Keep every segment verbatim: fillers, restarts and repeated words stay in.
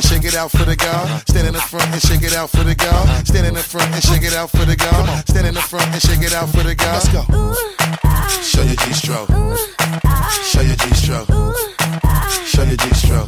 and shake it out for the girl. Stand in the front and shake it out for the girl. Stand in the front and shake it out for the girl. Stand in the front and shake it out for the girl. Let's go. Show your G-stroke. Show your G-stroke. Show your G-stroke.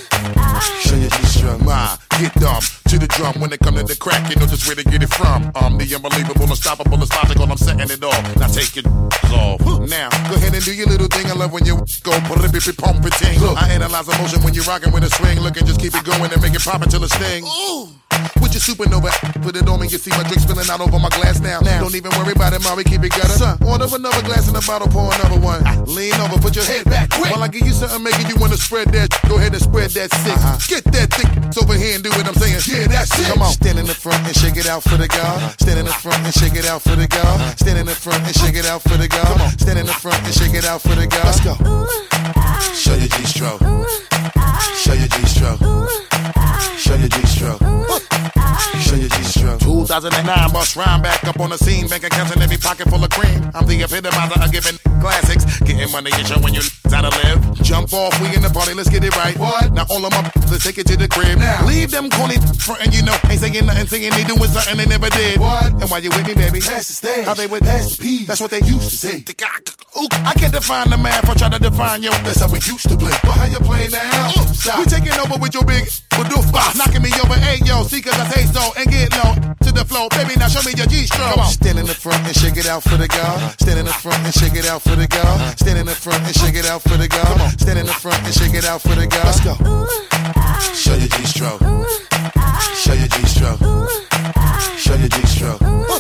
Show your G-stroke. Ma, get dumb to the drum when it come to the crack. You know just where to get it from. I'm the unbelievable, unstoppable, it's logical. I'm setting it off. Now take your off. Now go ahead and do your little thing. I love when you go put it, pump it, ting. I analyze emotion when you're rocking with a swing. Look and just keep it going and make it pop until it sting. Ooh. With your supernova, put it on me. You see my drink spilling out over my glass now. now. Don't even worry about it, Mari, keep it gutter. Son, order another glass in the bottle, pour another one. Lean over, put your head back quick. While I give you something making you wanna spread that. Go ahead and spread that sick. Uh-huh. Get that thick over here and do what I'm saying. Yeah, that's it. Come on, stand in the front and shake it out for the girl. Stand in the front and shake it out for the girl. Stand in the front and shake it out for the girl. Stand in the front and shake it out for the girl. Let's go. Show your G-stroke. Show your G-stroke. Show your G-stroke. Show your G-stroke. two thousand nine, bust rhyme back up on the scene. Bank accounts in every pocket full of cream. I'm the epitomizer of giving classics. Getting money and showing you how to live. Jump off, we in the party, let's get it right. What? Now all of my let's take it to the crib. Now. Leave them corny frontin', you know. Ain't saying nothing, saying they doing something they never did. What? And while you with me, baby, pass the stage. How they would pass the peas. That's what they used to say. Ooh, I can't define the math, I try to define you. That's how we used to play. But how you play now? Ooh, we taking over with your big badoof box. Knocking me over, hey yo, see cause I say so. And get low to the flow. Baby, now show me your G-stroke. Come on. Stand in the front and shake it out for the girl. Stand in the front and shake it out for the girl. Stand in the front and shake it out for the girl. Stand in the front and shake it out for the girl. Let's go. Show your G-stroke. Show your G-stroke. Show your G-stroke.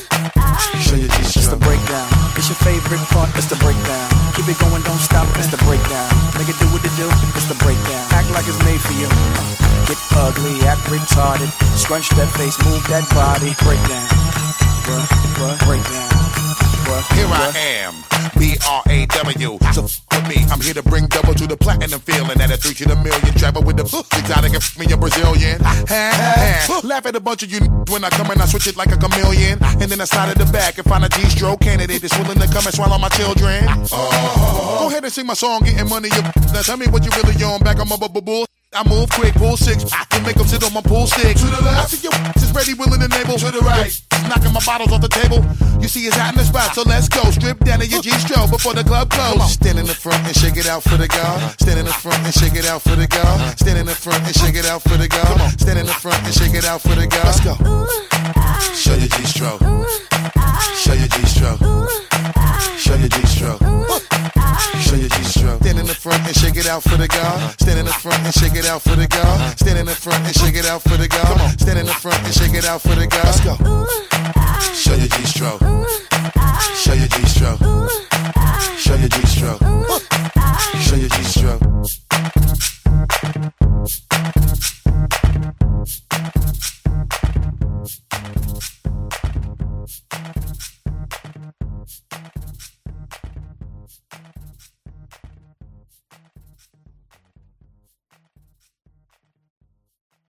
Show your G-stroke. It's the breakdown. It's your favorite part. It's the breakdown. Keep it going, don't stop. It's the breakdown. Make it do what it do. It's the breakdown. Act like it's made for you. Get ugly, act retarded. Scrunch that face, move that body. Breakdown. What? What? Breakdown. What? Here I am, B R A W. So f with me, I'm here to bring double to the platinum feeling. At a three to the million, travel with the exotic and f me a Brazilian. Ha, ha. Laugh at a bunch of you when I come and I switch it like a chameleon. And then I slide at the back and find a G-stroke candidate that's willing to come and swallow my children. Oh. Go ahead and sing my song, getting money. Now tell me what you really on. Back on my bubble bull. I move quick, pull six, and make them sit on my pool stick. To the left, I see your is ready, willing, and able. To the right, knocking my bottles off the table. You see it's hot in the spot, so let's go. Strip down to your G-stroke before the club closes. Stand in the front and shake it out for the girl. Stand in the front and shake it out for the girl. Stand in the front and shake it out for the girl. Stand in the front and shake it out for the girl. Let's go. Show your G-stroke. Show your G-stroke. Show your G-stroke. Show your G-stroke. Stand in the front and shake it out for the girl. Stand in the front and shake it out for the girl. Stand in the front and shake it out for the girl. Stand in the front and shake it out for the girl. Let's go. Show your G-stroke. Show your G-stroke. Show your G-stroke.